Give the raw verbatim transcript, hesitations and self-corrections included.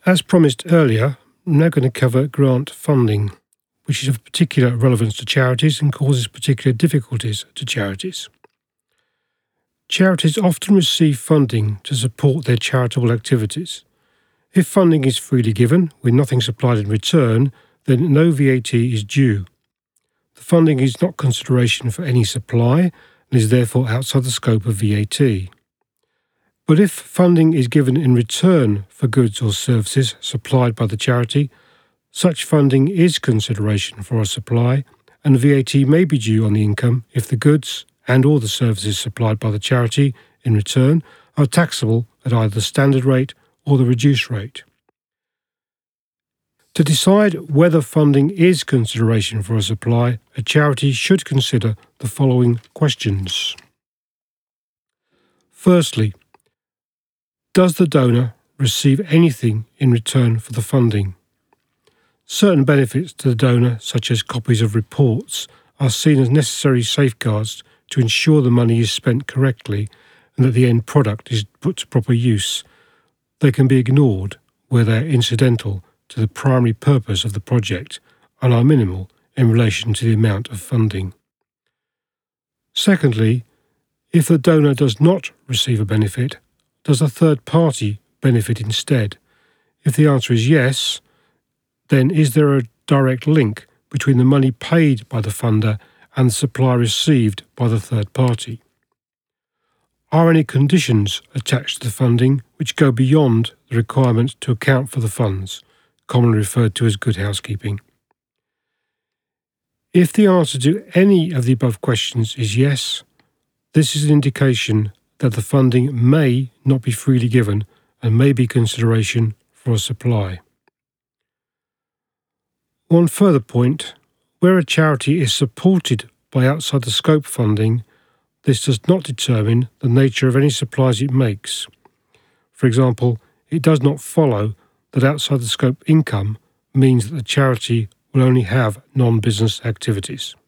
As promised earlier, I'm now going to cover grant funding, which is of particular relevance to charities and causes particular difficulties to charities. Charities often receive funding to support their charitable activities. If funding is freely given, with nothing supplied in return, then no V A T is due. The funding is not consideration for any supply and is therefore outside the scope of V A T. But if funding is given in return for goods or services supplied by the charity, such funding is consideration for a supply, and V A T may be due on the income if the goods and or the services supplied by the charity in return are taxable at either the standard rate or the reduced rate. To decide whether funding is consideration for a supply, a charity should consider the following questions. Firstly, does the donor receive anything in return for the funding? Certain benefits to the donor, such as copies of reports, are seen as necessary safeguards to ensure the money is spent correctly and that the end product is put to proper use. They can be ignored where they are incidental to the primary purpose of the project and are minimal in relation to the amount of funding. Secondly, if the donor does not receive a benefit, does a third party benefit instead? If the answer is yes, then is there a direct link between the money paid by the funder and the supply received by the third party? Are any conditions attached to the funding which go beyond the requirement to account for the funds, commonly referred to as good housekeeping? If the answer to any of the above questions is yes, this is an indication that the funding may not be freely given and may be consideration for a supply. One further point, where a charity is supported by outside the scope funding, this does not determine the nature of any supplies it makes. For example, it does not follow that outside the scope income means that the charity will only have non-business activities.